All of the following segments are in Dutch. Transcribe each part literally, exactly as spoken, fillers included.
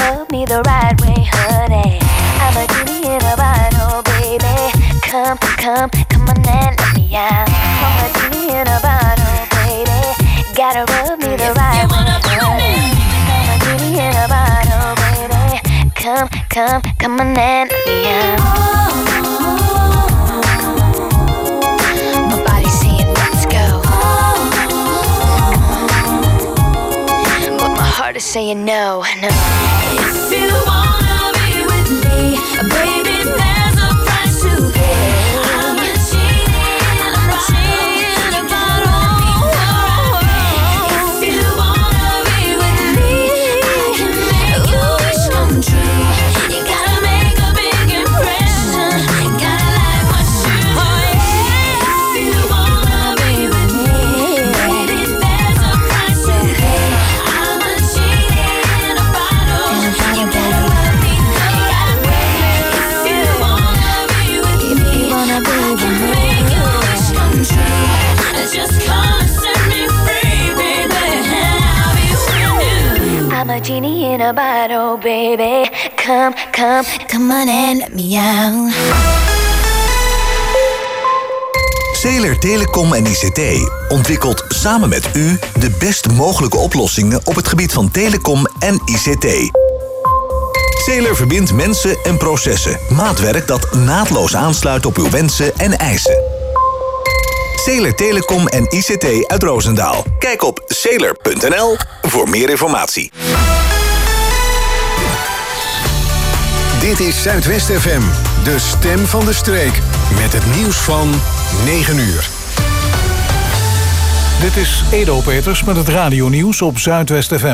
rub me the right way, honey. I'm a genie in a bottle, baby. Come, come, come on and let me out. I'm a genie in a bottle, baby. Gotta rub me the right way, honey. I'm a genie in a bottle, baby. Come, come, come on and let me out. My body's saying let's go, but my heart is saying no, no. If you wanna be with me, baby, there's a price to pay. I'm a genie in a bottle. If you wanna be with me, I can make your wish come true. You gotta make a big impression. Gotta like what you do. If you wanna be with me, baby, there's a price to pay. I'm a genie in a bottle. You gotta let me know. If you wanna be with me, I can make your wish come true. Just come and set me free, baby. I'll be with you. I'm a genie in a bottle, baby. Come, come, come on and let me out. Zeler Telecom en I C T ontwikkelt samen met u de best mogelijke oplossingen op het gebied van telecom en I C T. Zeler verbindt mensen en processen. Maatwerk dat naadloos aansluit op uw wensen en eisen. Zeler Telecom en I C T uit Roosendaal. Kijk op zeler punt n l voor meer informatie. Dit is Zuidwest F M, de stem van de streek. Met het nieuws van negen uur. Dit is Edo Peters met het radionieuws op Zuidwest F M.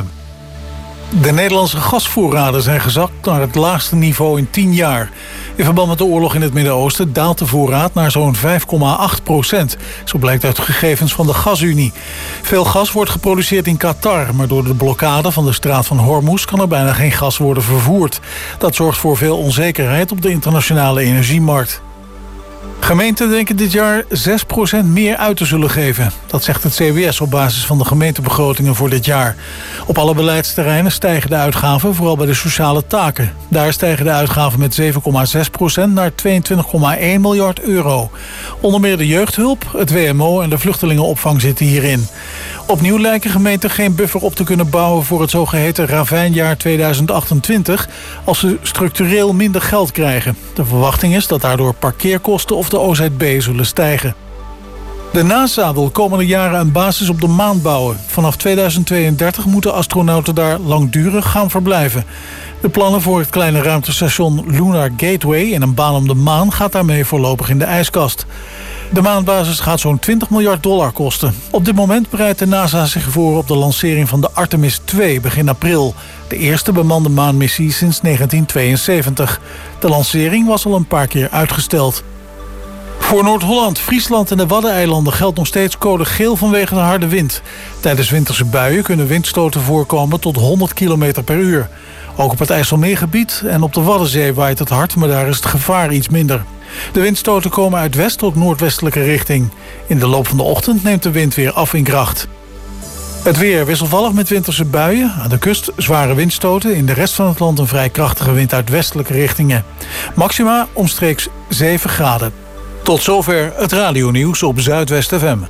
De Nederlandse gasvoorraden zijn gezakt naar het laagste niveau in tien jaar. In verband met de oorlog in het Midden-Oosten daalt de voorraad naar zo'n vijf komma acht procent. Zo blijkt uit gegevens van de Gasunie. Veel gas wordt geproduceerd in Qatar, maar door de blokkade van de straat van Hormuz kan er bijna geen gas worden vervoerd. Dat zorgt voor veel onzekerheid op de internationale energiemarkt. Gemeenten denken dit jaar zes procent meer uit te zullen geven. Dat zegt het C B S op basis van de gemeentebegrotingen voor dit jaar. Op alle beleidsterreinen stijgen de uitgaven, vooral bij de sociale taken. Daar stijgen de uitgaven met zeven komma zes procent naar tweeëntwintig komma één miljard euro. Onder meer de jeugdhulp, het W M O en de vluchtelingenopvang zitten hierin. Opnieuw lijken gemeenten geen buffer op te kunnen bouwen voor het zogeheten ravijnjaar tweeduizend achtentwintig... als ze structureel minder geld krijgen. De verwachting is dat daardoor parkeerkosten of de O Z B zullen stijgen. De NASA wil komende jaren een basis op de maan bouwen. Vanaf tweeduizend tweeëndertig moeten astronauten daar langdurig gaan verblijven. De plannen voor het kleine ruimtestation Lunar Gateway en een baan om de maan gaat daarmee voorlopig in de ijskast. De maanbasis gaat zo'n twintig miljard dollar kosten. Op dit moment bereidt de NASA zich voor op de lancering van de Artemis twee begin april. De eerste bemande maanmissie sinds negentien tweeënzeventig. De lancering was al een paar keer uitgesteld. Voor Noord-Holland, Friesland en de Waddeneilanden geldt nog steeds code geel vanwege de harde wind. Tijdens winterse buien kunnen windstoten voorkomen tot honderd kilometer per uur. Ook op het IJsselmeergebied en op de Waddenzee waait het hard, maar daar is het gevaar iets minder. De windstoten komen uit west tot noordwestelijke richting. In de loop van de ochtend neemt de wind weer af in kracht. Het weer wisselvallig met winterse buien. Aan de kust zware windstoten. In de rest van het land een vrij krachtige wind uit westelijke richtingen. Maxima omstreeks zeven graden. Tot zover het radionieuws op Zuidwest F M.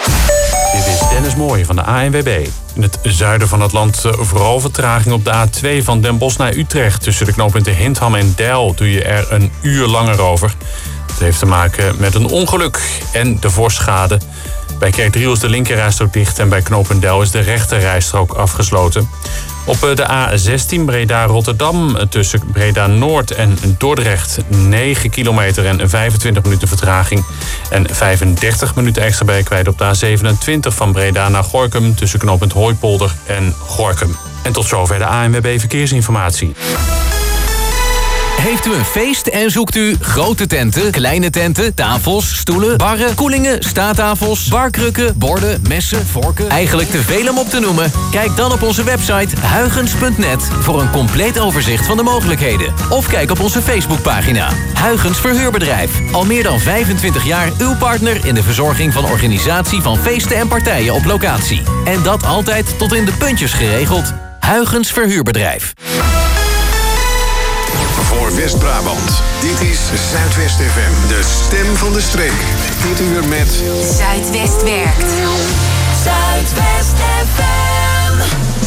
Dit is Dennis Mooij van de A N W B. In het zuiden van het land vooral vertraging op de A twee van Den Bosch naar Utrecht. Tussen de knooppunten Hintham en Deil doe je er een uur langer over. Het heeft te maken met een ongeluk en de voorschade. Bij Kerkdriel is de linkerrijstrook dicht en bij knooppunt Deil is de rechterrijstrook afgesloten. Op de A zestien Breda-Rotterdam tussen Breda-Noord en Dordrecht negen kilometer en vijfentwintig minuten vertraging. En vijfendertig minuten extra ben je kwijt op de A zevenentwintig van Breda naar Gorinchem tussen knooppunt Hooipolder en Gorinchem. En tot zover de A N W B Verkeersinformatie. Heeft u een feest en zoekt u grote tenten, kleine tenten, tafels, stoelen, barren, koelingen, staattafels, barkrukken, borden, messen, vorken? Eigenlijk te veel om op te noemen? Kijk dan op onze website huygens punt net voor een compleet overzicht van de mogelijkheden. Of kijk op onze Facebookpagina. Huygens Verhuurbedrijf. Al meer dan vijfentwintig jaar uw partner in de verzorging van organisatie van feesten en partijen op locatie. En dat altijd tot in de puntjes geregeld. Huygens Verhuurbedrijf. Voor West-Brabant. Dit is Zuidwest F M, de stem van de streek. Dit uur met... Zuidwest werkt. Zuidwest F M.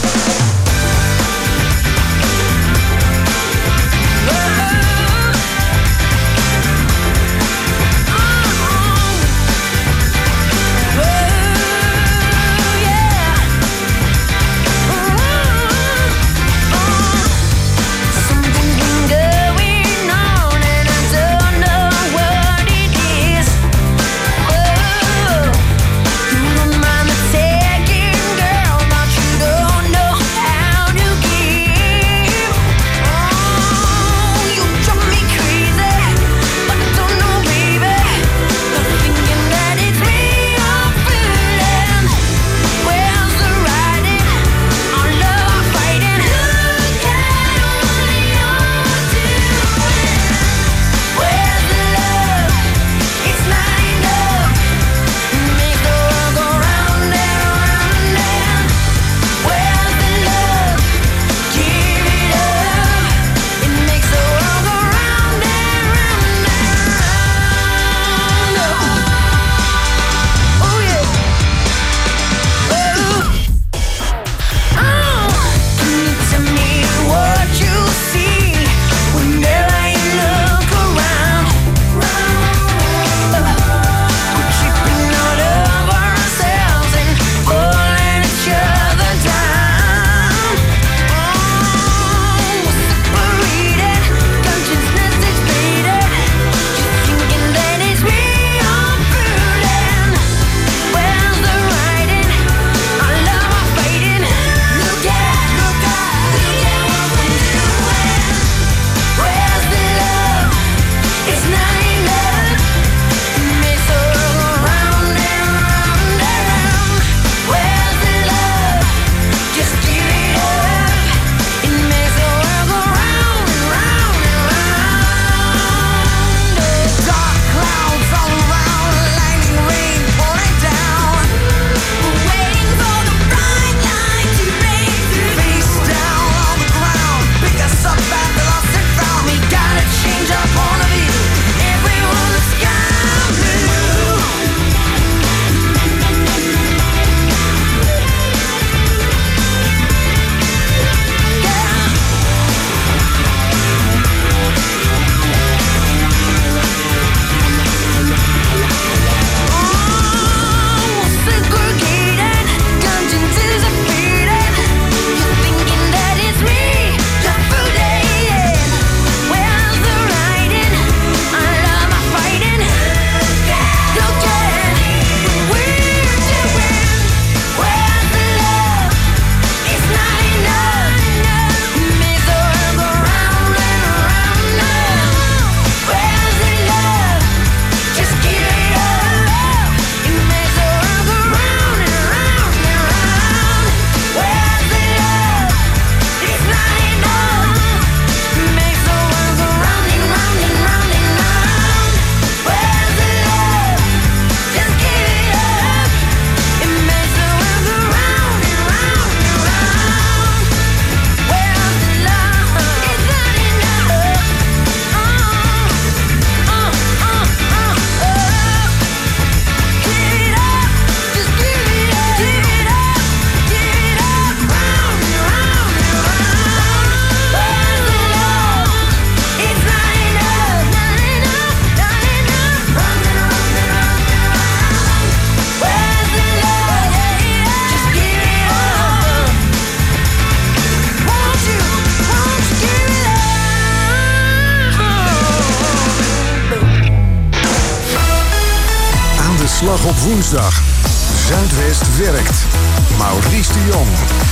Slag op woensdag. Zuidwest werkt. Maurice de Jong.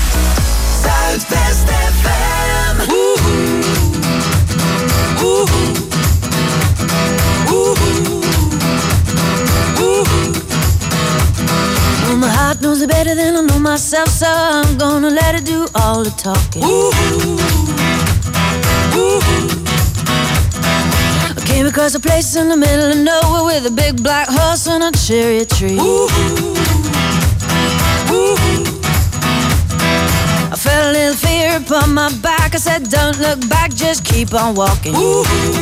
Zuidwest F M. Woehoe. Woehoe. Woehoe. Woehoe. Well, my heart knows it better than I know myself, so I'm gonna let it do all the talking. Woehoe. Woehoe. Came across a place in the middle of nowhere with a big black horse and a cherry tree. Woo-hoo. Woo-hoo. I fell felt a little fear upon my back. I said, don't look back, just keep on walking. Ooh.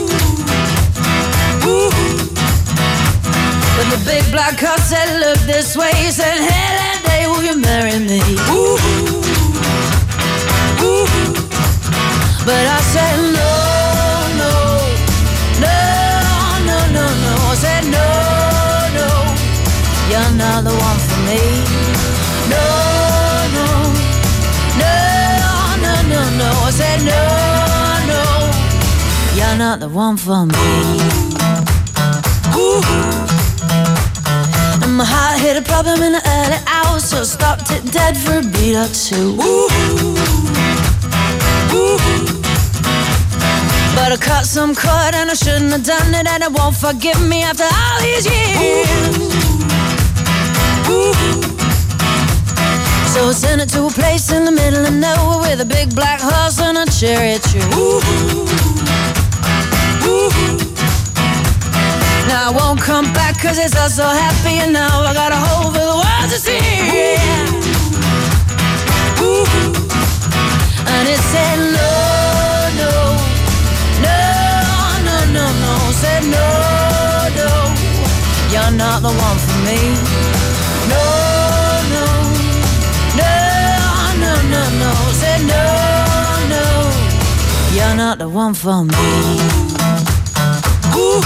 Ooh. But the big black car said, look this way. He said, hey, that day, will you marry me? Ooh. Ooh. But I said, no, no, no, no, no, no. I said, no, no, you're not the one for me. No, no, no, no, no, no. I said, no, no, you're not the one for me. Ooh. And my heart hit a problem in the early hours, so I stopped it dead for a beat or two. Ooh. Ooh. But I cut some cord and I shouldn't have done it, and it won't forgive me after all these years. Ooh. So I sent it to a place in the middle of nowhere with a big black horse and a cherry tree. Ooh. Ooh. Now I won't come back cause it's all so happy, and now I got a hole for the world to see. Yeah. Ooh. And it said no, no, no, no, no, no. Said no, no, you're not the one for me. No, no, no, no, no, no. Said no, no, you're not the one for me. Ooh.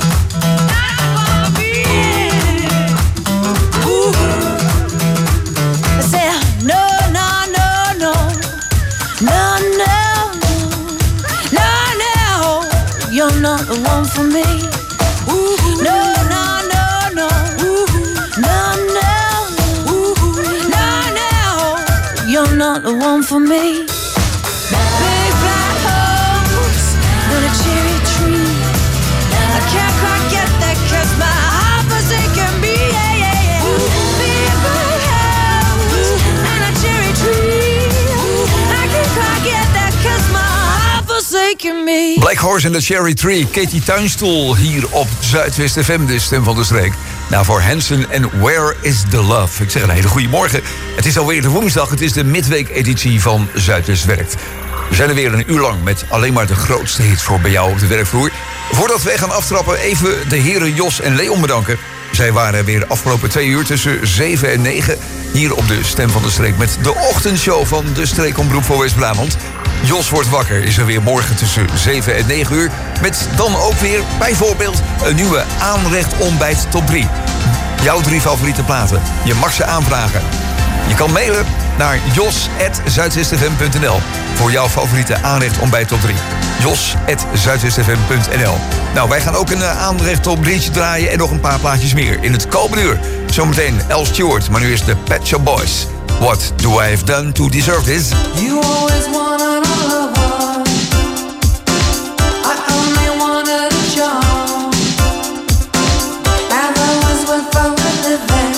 You're not the one for me. Ooh. No, no, no, no. Ooh. No, no. Ooh. No, no. You're not the one for me. Big black house and a cherry tree. I can't quite get that cause my heart forsaken me. Yeah, yeah, yeah. Big black house and a cherry tree. I can't quite get that cause my heart forsaken me. Black Horse and the Cherry Tree. Katie Tuinstoel hier op Zuidwest F M, de stem van de streek. Nou, voor Hanson en Where is the Love? Ik zeg een hele goede morgen. Het is alweer de woensdag, het is de midweek-editie van Zuidwest Werkt. We zijn er weer een uur lang met alleen maar de grootste hits voor bij jou op de werkvloer. Voordat wij gaan aftrappen, even de heren Jos en Leon bedanken. Zij waren weer de afgelopen twee uur tussen zeven en negen... hier op de stem van de streek met de ochtendshow van de streekomroep voor West-Brabant. Jos wordt wakker is er weer morgen tussen zeven en negen uur... met dan ook weer bijvoorbeeld een nieuwe aanrecht ontbijt top drie. Jouw drie favoriete platen. Je mag ze aanvragen. Je kan mailen naar jos at zuidwest f m punt n l voor jouw favoriete aanrecht ontbijt top drie. jos at zuidwest f m punt n l. Nou, wij gaan ook een aanrecht top drietje draaien en nog een paar plaatjes meer in het komende uur. Zometeen Al Stewart, maar nu is de Pet Shop Boys. What do I have done to deserve this? You always wanted all I want. I only wanted a job. And I was without a living.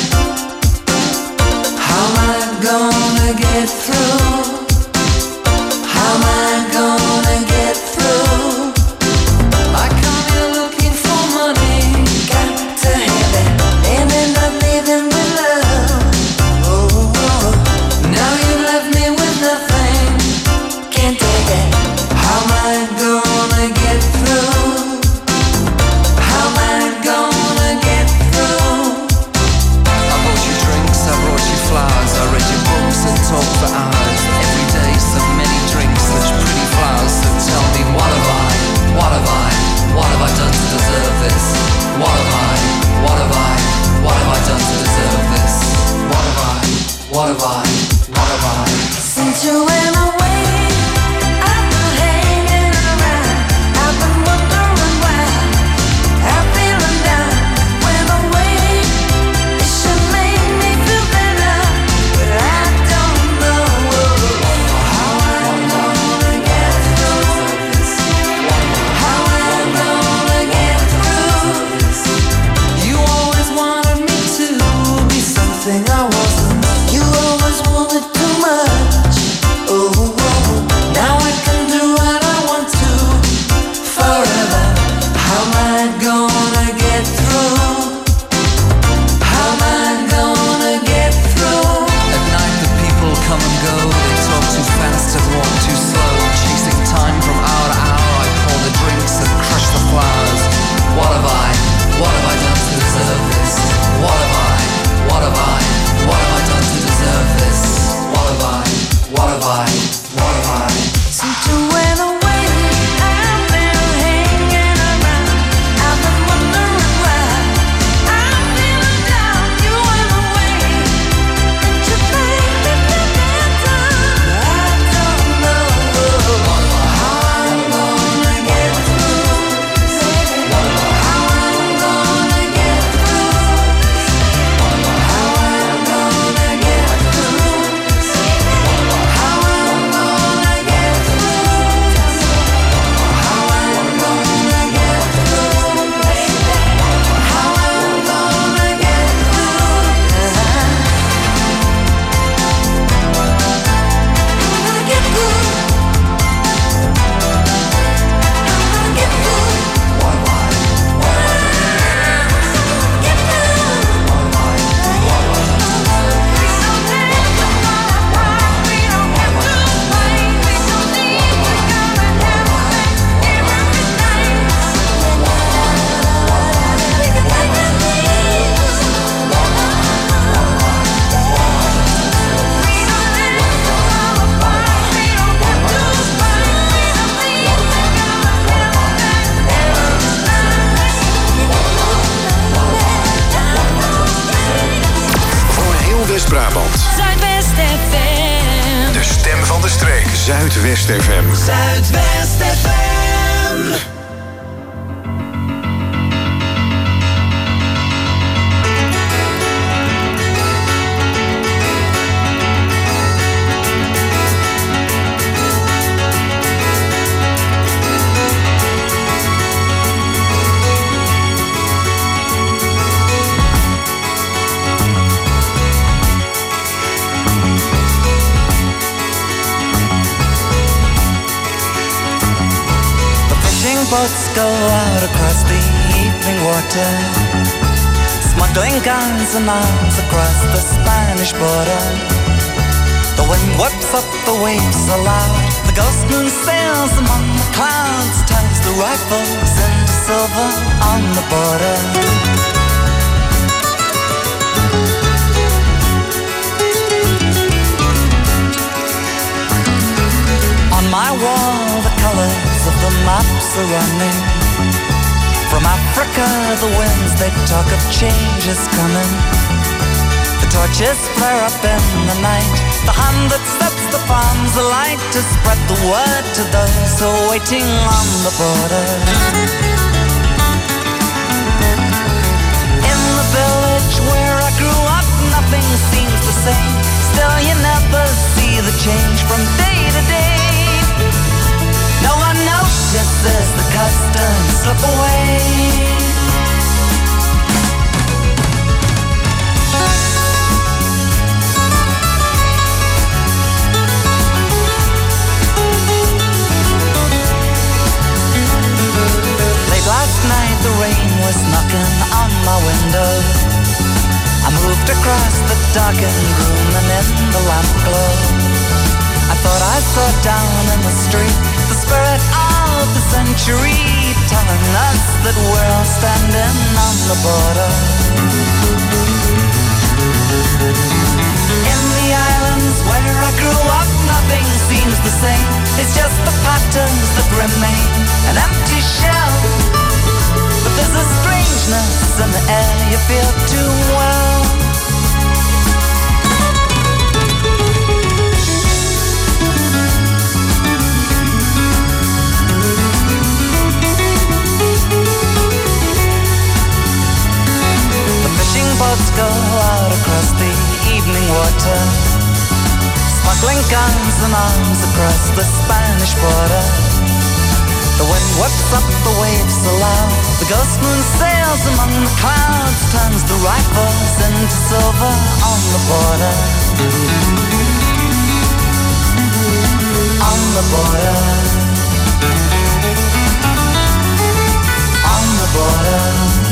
How am I gonna get through? How am I gonna get through? I come here looking for money, got to have it, ended up leaving with love. Oh, oh, oh. Now you left me with nothing, can't take it. Zuidwest F M. Zuidwest F M. Boats go out across the evening water, smuggling guns and arms across the Spanish border. The wind whips up the waves aloud, the ghost moon sails among the clouds, turns the rifles into silver on the border. On my wall the colors of the maps are running. From Africa the winds they talk of change is coming. The torches flare up in the night, the hand that sets the farms alight to spread the word to those who are waiting on the border. In the village where I grew up nothing seems the same. Still you never see the change from day to day. No one notices the customs slip away. Late last night the rain was knocking on my window. I moved across the darkened room and in the lamp glow I thought I saw down in the street the spirit of the century, telling us that we're all standing on the border. In the islands where I grew up, nothing seems the same. It's just the patterns that remain, an empty shell. But there's a strangeness in the air you feel too well. Boats go out across the evening water, smuggling guns and arms across the Spanish border. The wind whips up the waves aloud, the ghost moon sails among the clouds, turns the rifles into silver on the border. On the border. On the border.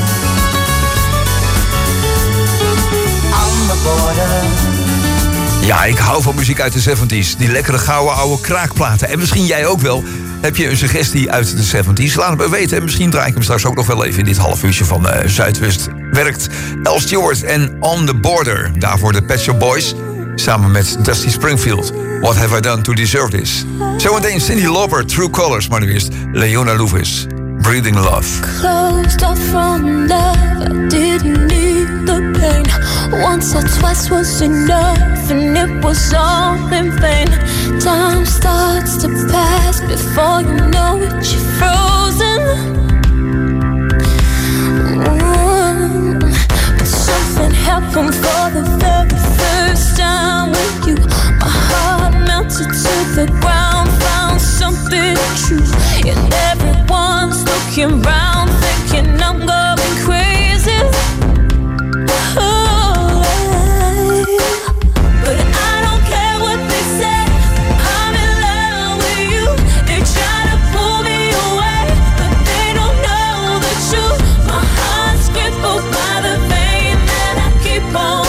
Ja, ik hou van muziek uit de zeventies. Die lekkere gouden oude kraakplaten. En misschien jij ook wel. Heb je een suggestie uit de zeventies? Laat het me weten. En misschien draai ik hem straks ook nog wel even in dit half uurtje van uh, Zuidwest werkt. Al Stewart en On The Border. Daarvoor de Pet Shop Boys. Samen met Dusty Springfield. What Have I Done To Deserve This? Zometeen Cyndi Lauper, True Colors. Maar nu eerst Leona Lewis, Breathing Love. Closed off from love, I didn't need the pain. Once or twice was enough, and it was all in vain. Time starts to pass before you know it, you're frozen. Mm. But something happened for the very first time with you. My heart melted to the ground, found something true. And everyone's looking round, thinking I'm going crazy. Oh, but I don't care what they say. I'm in love with you. They try to pull me away, but they don't know the truth. My heart's crippled by the pain that I keep on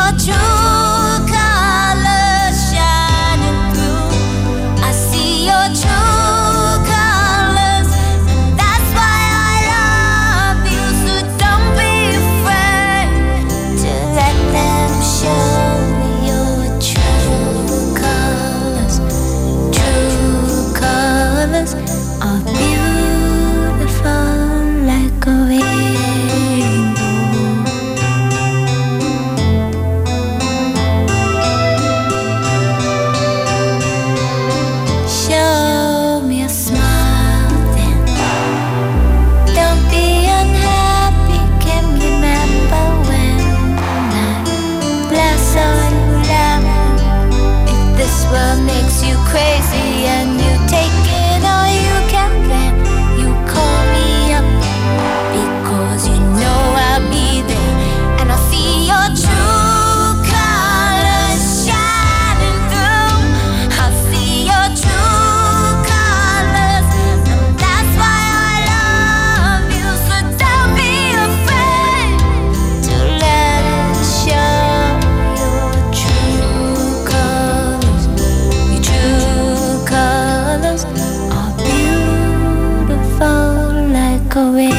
your true colors shining through. I see your true colors, and that's why I love you. So don't be afraid to let them show your true colors. True colors are beautiful like a rainbow. Show me a smile then. Don't be unhappy. Can remember when I bless all you love. If this world makes you crazy and you take it all you can, then you call me up, because you know I'll be there, and I see your true colors shining through. I see your true colors, and that's why I love you. So don't be afraid to let it show your true colors. Your true colors are beautiful like a rainbow.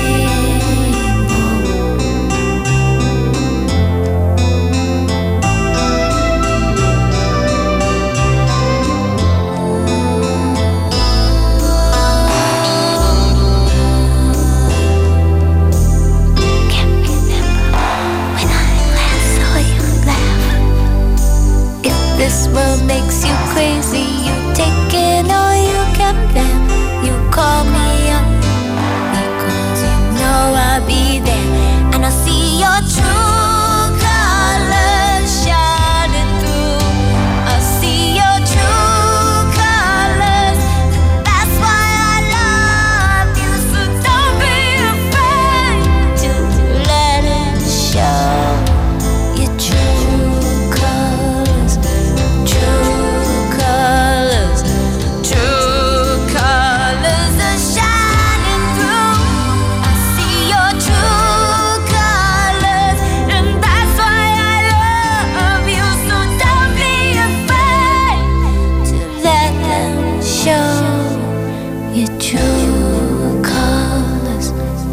Can't remember when I last saw you laugh. If this world makes you crazy, you take it all you can, then you call me up, because you know I'll be there, and I see your true colors shining through. I see your true colors, that's why I love you. So don't be afraid to let it show your true colors. True colors, true colors are shining through. I see your true colors, and that's why I love you. So don't be afraid to let them show your true colors.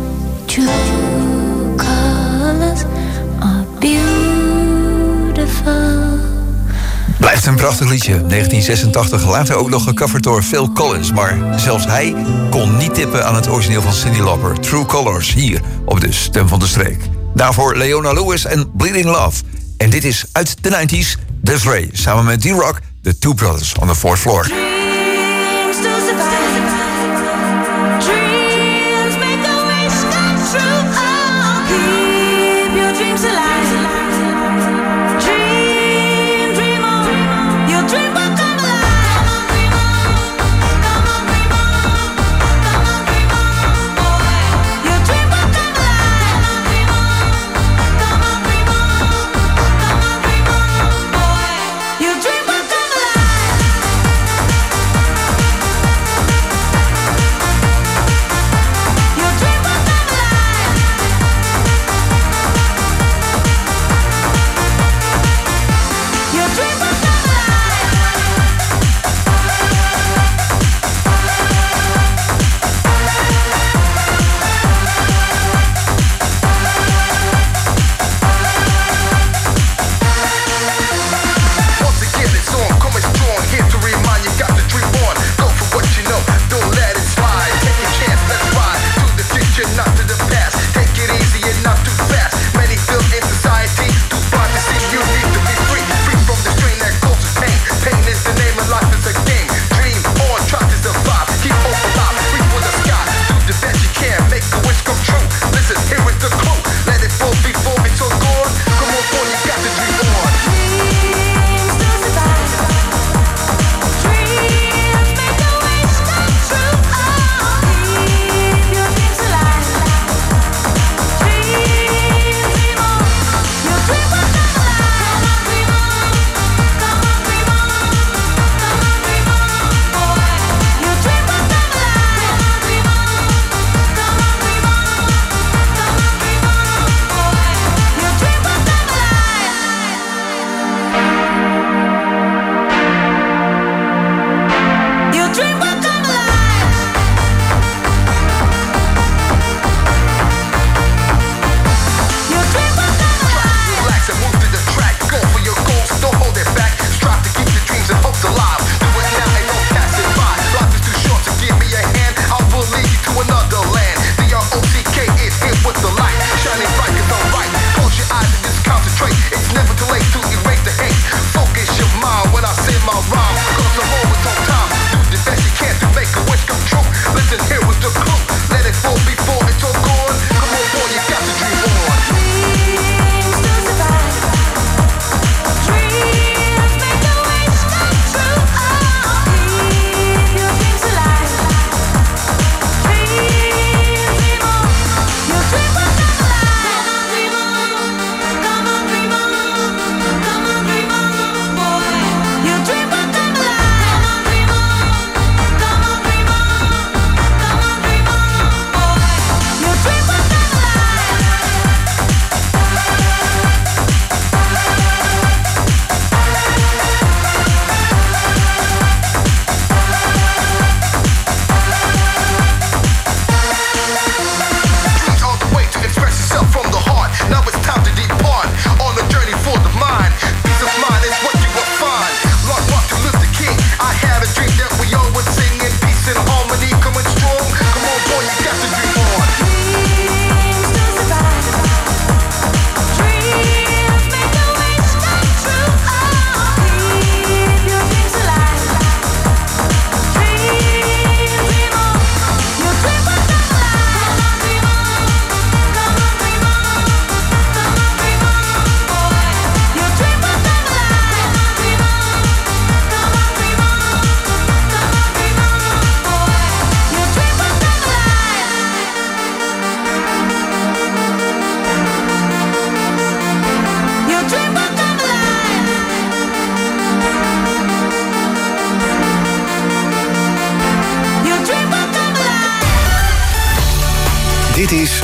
True colors are beautiful. Blijft een prachtig liedje. negentien zesentachtig, later ook nog gecoverd door Phil Collins. Maar zelfs hij kon niet tippen aan het origineel van Cyndi Lauper. True Colors, hier op de Stem van de Streek. Daarvoor Leona Lewis en Bleeding Love. En dit is uit de nineties, Des'ree. Samen met D-Rock, The Two Brothers on the Fourth Floor. Dreams to survive. Dreams make a wish come true. Oh, keep your dreams alive. Dream, dream on. Your dream will come alive. Come on, dream on. Come on, dream on. Boy, your dream will come alive. Come on, dream on. Come on, dream on. Boy, your dream will come alive. Your dream will come alive.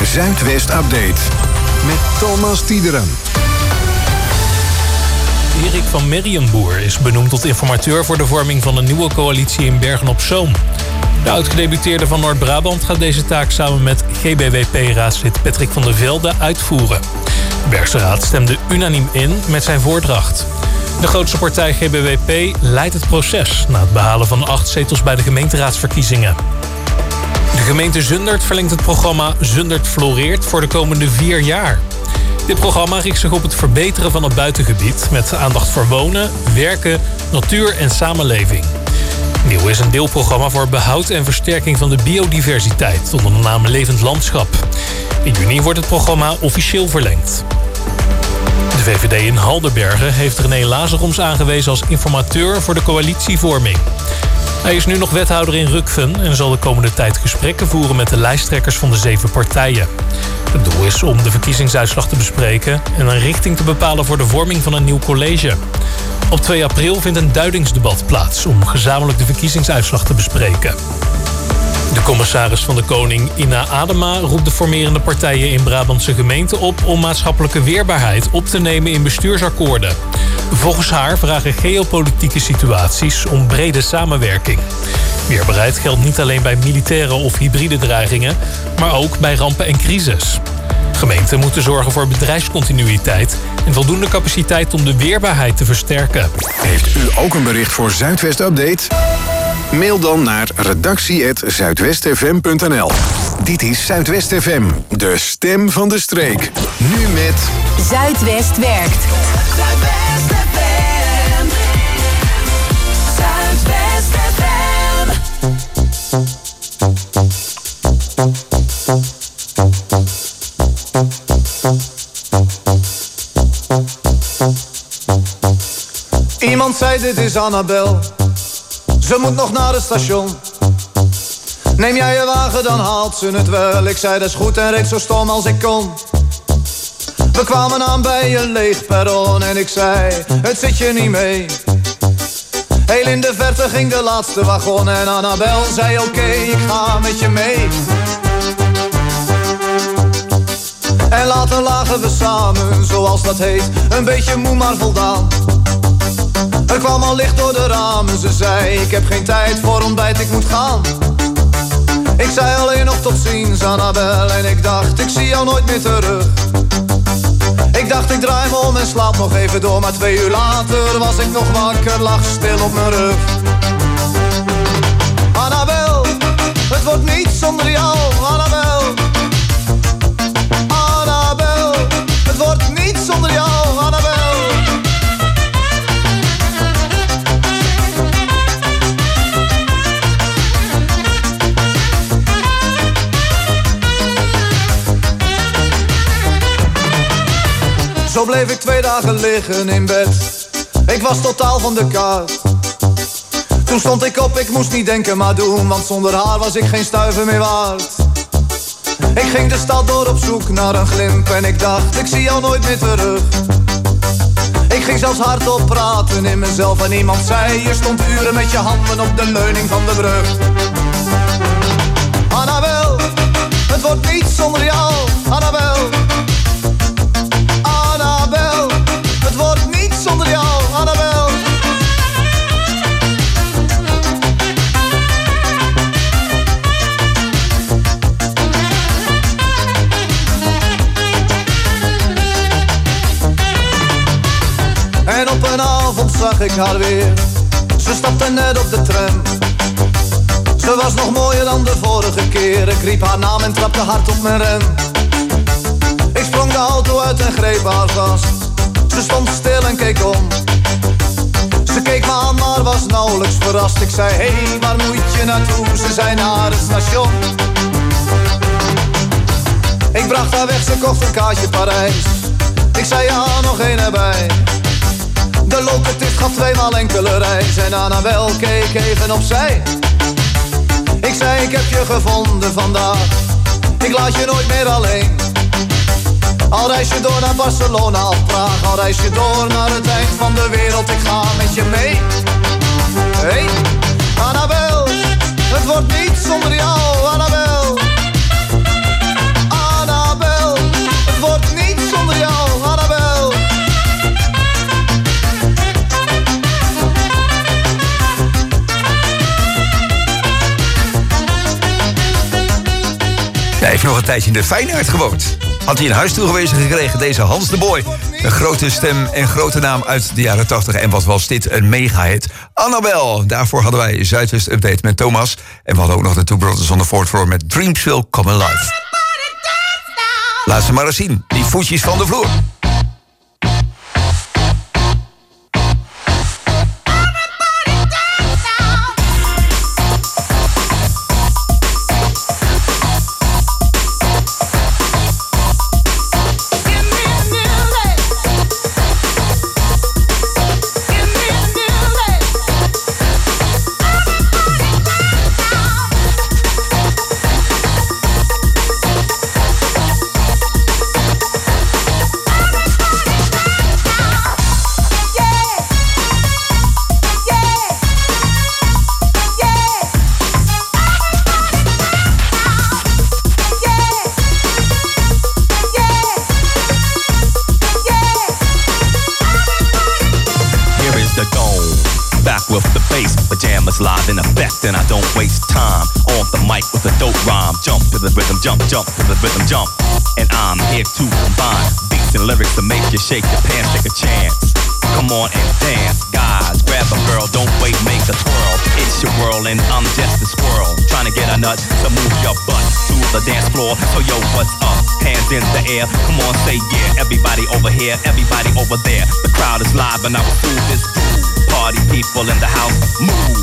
Zuidwest Update. Met Thomas Tiederen. Erik van Merrienboer is benoemd tot informateur voor de vorming van een nieuwe coalitie in Bergen-op-Zoom. De oud-gedeputeerde van Noord-Brabant gaat deze taak samen met G B W P-raadslid Patrick van der Velde uitvoeren. De Bergse Raad stemde unaniem in met zijn voordracht. De grootste partij G B W P leidt het proces na het behalen van acht zetels bij de gemeenteraadsverkiezingen. De gemeente Zundert verlengt het programma Zundert Floreert voor de komende vier jaar. Dit programma richt zich op het verbeteren van het buitengebied met aandacht voor wonen, werken, natuur en samenleving. Nieuw is een deelprogramma voor behoud en versterking van de biodiversiteit onder de naam Levend Landschap. In juni wordt het programma officieel verlengd. De V V D in Halderbergen heeft René Lazaroms aangewezen als informateur voor de coalitievorming. Hij is nu nog wethouder in Rukven en zal de komende tijd gesprekken voeren met de lijsttrekkers van de zeven partijen. Het doel is om de verkiezingsuitslag te bespreken en een richting te bepalen voor de vorming van een nieuw college. Op twee april vindt een duidingsdebat plaats om gezamenlijk de verkiezingsuitslag te bespreken. De commissaris van de Koning, Ina Adema, roept de formerende partijen in Brabantse gemeenten op om maatschappelijke weerbaarheid op te nemen in bestuursakkoorden. Volgens haar vragen geopolitieke situaties om brede samenwerking. Weerbaarheid geldt niet alleen bij militaire of hybride dreigingen, maar ook bij rampen en crisis. Gemeenten moeten zorgen voor bedrijfscontinuïteit en voldoende capaciteit om de weerbaarheid te versterken. Heeft u ook een bericht voor Zuidwest Update? Mail dan naar redactie apenstaartje zuidwestfm punt n l. Dit is Zuidwest F M, de stem van de streek. Nu met Zuidwest werkt. Zuidwest F M. Zuidwest F M. Iemand zei dit is Annabel. Ze moet nog naar het station. Neem jij je wagen, dan haalt ze het wel. Ik zei dat is goed en reed zo stom als ik kon. We kwamen aan bij een leeg perron en ik zei, het zit je niet mee. Heel in de verte ging de laatste wagon en Annabel zei oké, okay, ik ga met je mee. En later lagen we samen, zoals dat heet, een beetje moe maar voldaan. Er kwam al licht door de ramen, ze zei, ik heb geen tijd voor ontbijt, ik moet gaan. Ik zei alleen nog tot ziens, Annabel, en ik dacht, ik zie jou nooit meer terug. Ik dacht, ik draai me om en slaap nog even door, maar twee uur later was ik nog wakker, lag stil op mijn rug. Annabel, het wordt niet zonder jou, Annabel. Annabel, het wordt niet zonder jou, Annabel. Zo bleef ik twee dagen liggen in bed. Ik was totaal van de kaart. Toen stond ik op, ik moest niet denken maar doen, want zonder haar was ik geen stuiver meer waard. Ik ging de stad door op zoek naar een glimp en ik dacht, ik zie jou nooit meer terug. Ik ging zelfs hardop praten in mezelf en iemand zei, je stond uren met je handen op de leuning van de brug. Annabel, het wordt niet zonder jou, Annabel. Annabel, het wordt niet zonder jou, Annabel. En op een avond zag ik haar weer. Ze stapte net op de tram. Ze was nog mooier dan de vorige keer. Ik riep haar naam en trapte hard op mijn rem. Ik sprong de auto uit en greep haar vast. Ze stond stil en keek om. Ze keek me aan, maar was nauwelijks verrast. Ik zei, hé, hey, waar moet je naartoe? Ze zei, naar het station. Ik bracht haar weg, ze kocht een kaartje Parijs. Ik zei, ja, nog één erbij. De locatist gaf tweemaal enkele reis. En Annabel keek even opzij. Ik zei, ik heb je gevonden vandaag. Ik laat je nooit meer alleen. Al reis je door naar Barcelona of Praag, al reis je door naar het eind van de wereld, ik ga met je mee. Hey, Annabel, het wordt niet zonder jou, Annabel. Annabel. een tijdje in de Feyenoord gewoond. Had hij een huis toegewezen gekregen, deze Hans de Boy. Een grote stem en grote naam uit de jaren tachtig. En wat was dit een mega-hit. Annabel, daarvoor hadden wij Zuidwest Update met Thomas. En we hadden ook nog de Two Brothers on the Fourth Floor met Dreams Will Come Alive. Laat ze maar eens zien, die voetjes van de vloer. Live in effect and I don't waste time. On the mic with a dope rhyme. Jump to the rhythm, jump, jump to the rhythm, jump. And I'm here to combine beats and lyrics to make you shake your pants, take a chance. Come on and dance, guys. Grab a girl, don't wait, make a twirl. It's your world and I'm just a squirrel. Trying to get a nut to move your butt to the dance floor. So yo, what's up? Hands in the air. Come on, say yeah. Everybody over here, everybody over there. The crowd is live and I will prove this groove. Party people in the house, move.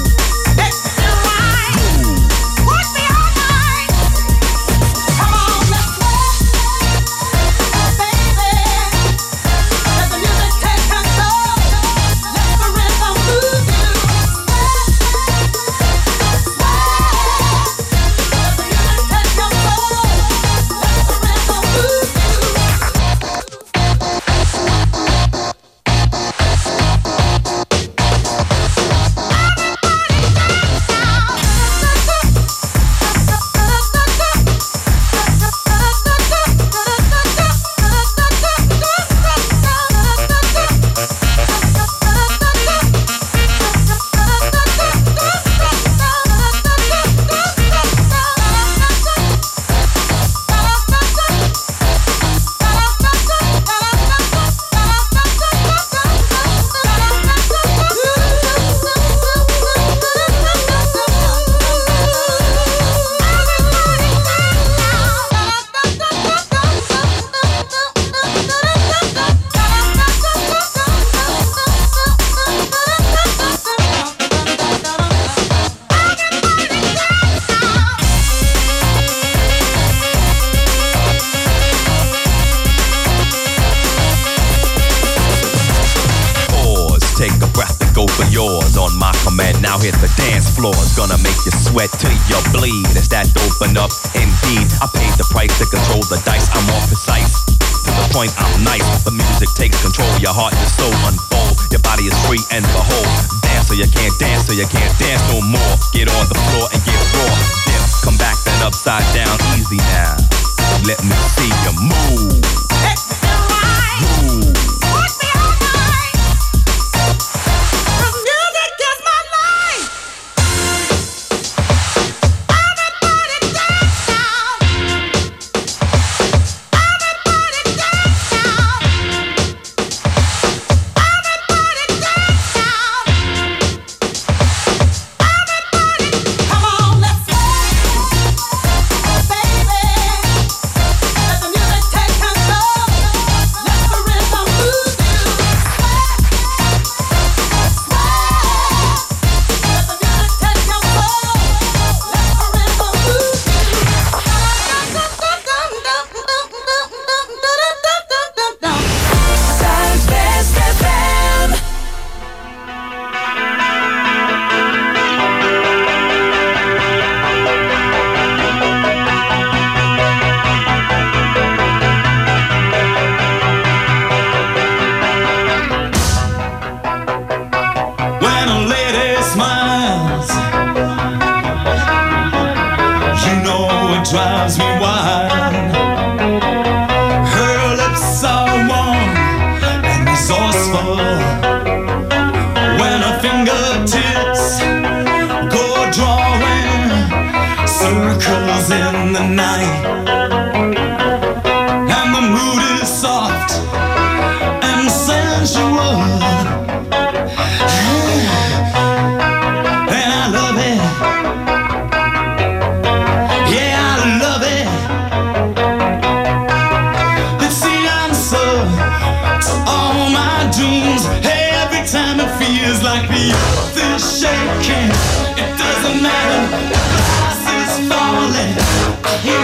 Gonna make you sweat till you bleed. Is that open up? Indeed, I paid the price to control the dice. I'm more precise. To the point, I'm nice. The music takes control. Your heart and soul unfold. Your body is free and behold. Dance so you can't dance, so you can't dance no more. Get on the floor and get raw. Dip, come back then upside down. Easy now. Let me see you move. Move. Take control.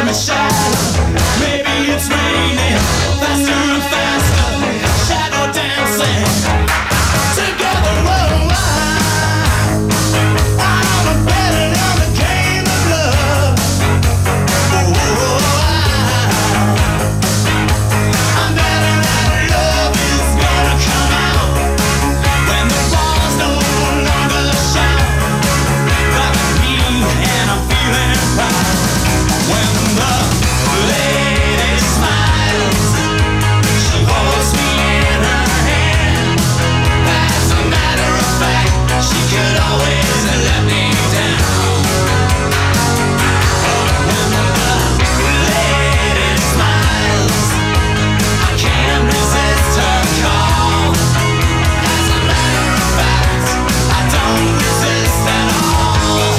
a shadow. Maybe it's raining faster and faster. Shadow dancing together. Oh, I, I'm betting on the game of love. Oh, I, I'm betting that love is gonna come out when the ball's no longer shout. Got me and I'm feeling proud when the lady smiles. She holds me in her hand. As a matter of fact, she could always let me down. When the lady smiles, I can't resist her call. As a matter of fact, I don't resist at all.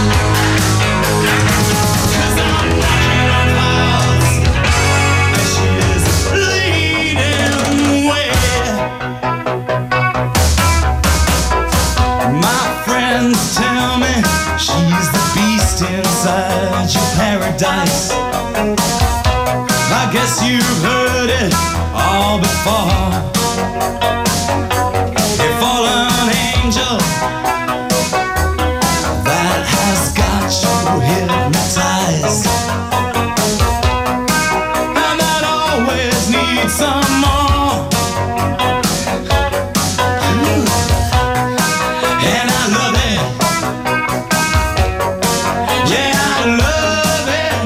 'Cause I'm walking on clouds, and she is leading away. My friends tell me she's the beast inside your paradise. I guess you've heard it all before. A fallen angel that has got you hypnotized, and that always needs some more. And I love it. Yeah, I love it.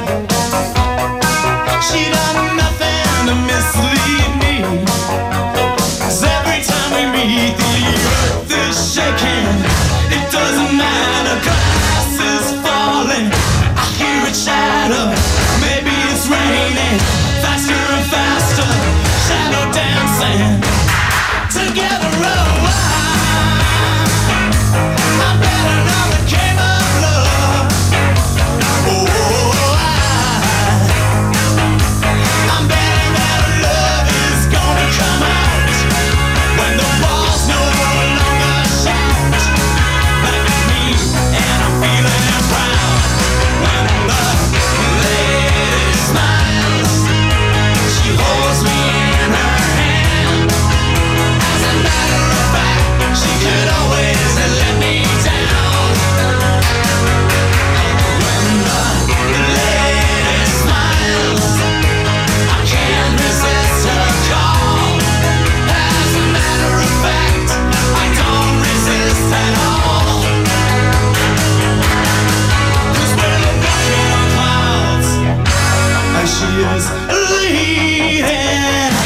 She done nothing to mislead me. 'Cause every time we meet, the earth is shaking. It doesn't matter, glass is falling. I hear it shatter. Maybe it's raining faster and faster. Shadow dancing together. Oh, I, I'm betting on the game of love. Oh, I, I'm betting that love is gonna come out when the walls no longer shout. Like me, and I'm feeling proud when the lady smiles. She holds me in her hand. As a matter of fact, she could always let me down. When the lady smiles, I can't resist her call. As a matter of fact, I don't resist at all. 'Cause we're walking on clouds, and she is leading.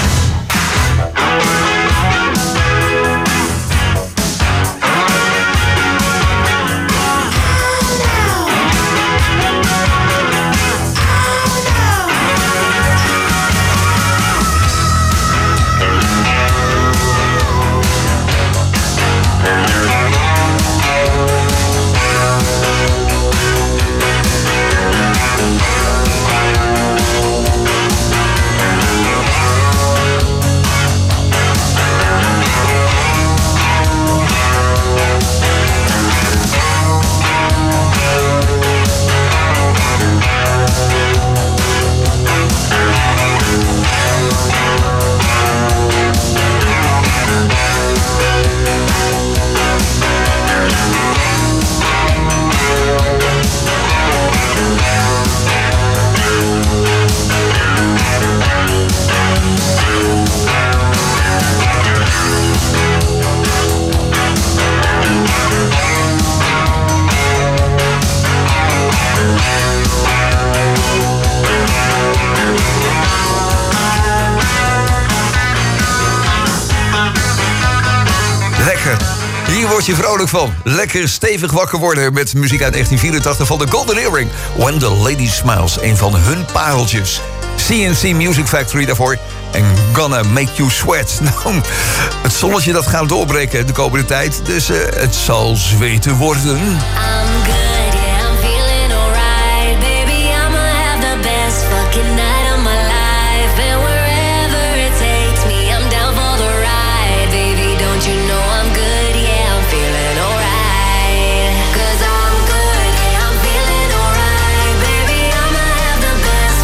Lekker. Hier word je vrolijk van. Lekker stevig wakker worden met muziek uit negentien vierentachtig van de Golden Earring. When the Lady Smiles, een van hun pareltjes. C and C Music Factory daarvoor. En Gonna Make You Sweat. Nou, het zonnetje dat gaat doorbreken de komende tijd. Dus uh, het zal zweten worden. I'm good, yeah, I'm feeling alright. Baby, I'ma have the best fucking night of my life. And wherever it takes me, I'm down for the ride. Baby, don't you know I'm good, yeah, I'm feeling alright. 'Cause I'm good, yeah, I'm feeling alright. Baby, I'ma have the best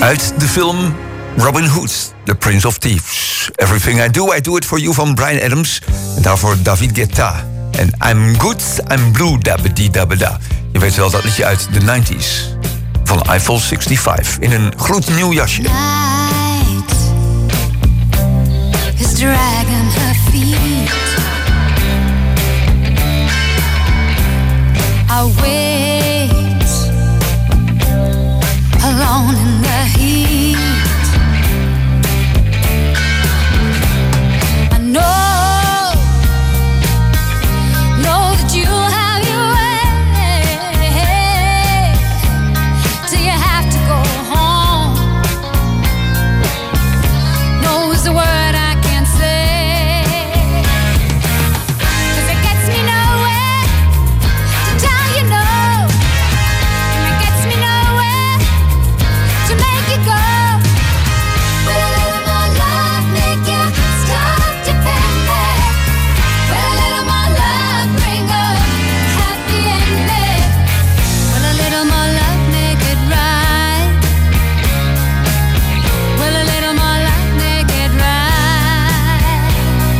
Uit de film Robin Hood, The Prince of Thieves. Everything I Do, I Do It For You van Bryan Adams. En daarvoor David Guetta. En I'm Good, I'm Blue, dabba-dee dabba-da. Je weet wel dat liedje uit de nineties. Van Eiffel zesenzestig. In een gloednieuw jasje. Night is dragging her feet. I wait alone in the heat. I know, know that you have your way. Till you have to go home. No is the word I can't say. 'Cause it gets me nowhere to tell you no. And it gets me nowhere to make you go. Will a little more love make you stop depending? Will a little more love bring a happy ending? Will a little more love make it right? Will a little more love make it right?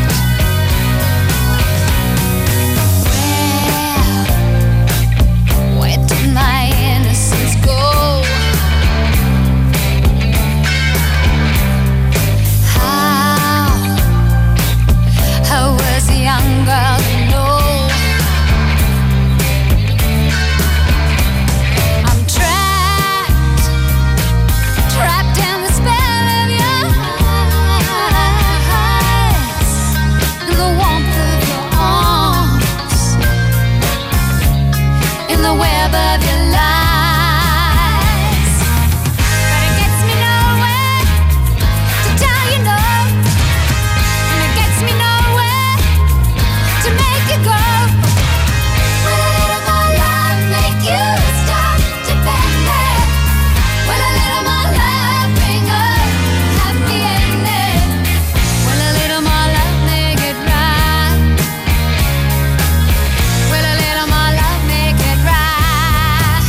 Where, where did my innocence go? How, how was a young girl to know? I'm trapped, trapped in the spell of your eyes, in the warmth of your arms, in the web of your lies. But it gets me nowhere to tell you no, and it gets me nowhere to make you go. Will a little more love make you stop depending? Will a little more love bring a happy ending? Will a little more love make it right? Will a little more love make it right?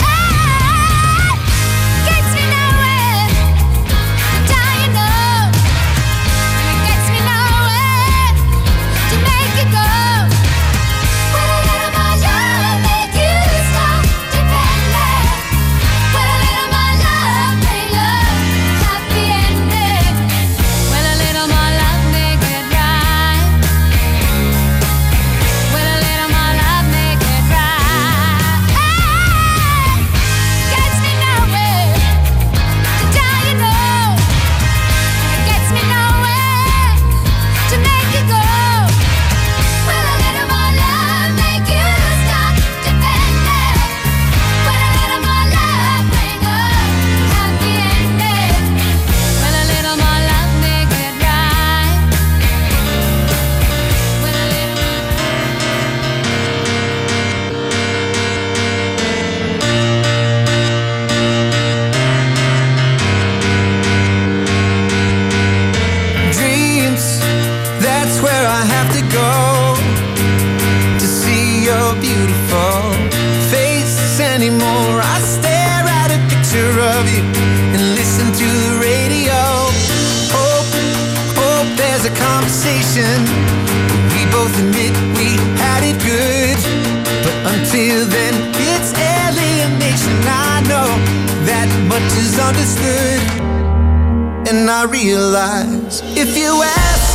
Gets me nowhere to tell you no, and it gets me nowhere to make you go. Will a little more love make you stop depending? Will a little more love bring a happy ending? Will a little more love make it right? Will a little more love make it right? Gets me nowhere to tell you no, and it gets me nowhere to make you go. Will a little more love make you stop depending? Will a little more love bring a happy ending? Will a little more love make it right? Will a little Dreams, that's where I have to go to see your beautiful face anymore. I stare at a picture of you and listen to the radio. Hope, hope there's a conversation. We both admit we had it good, but until then it's alienation. I know that much is understood. And I realize if you ask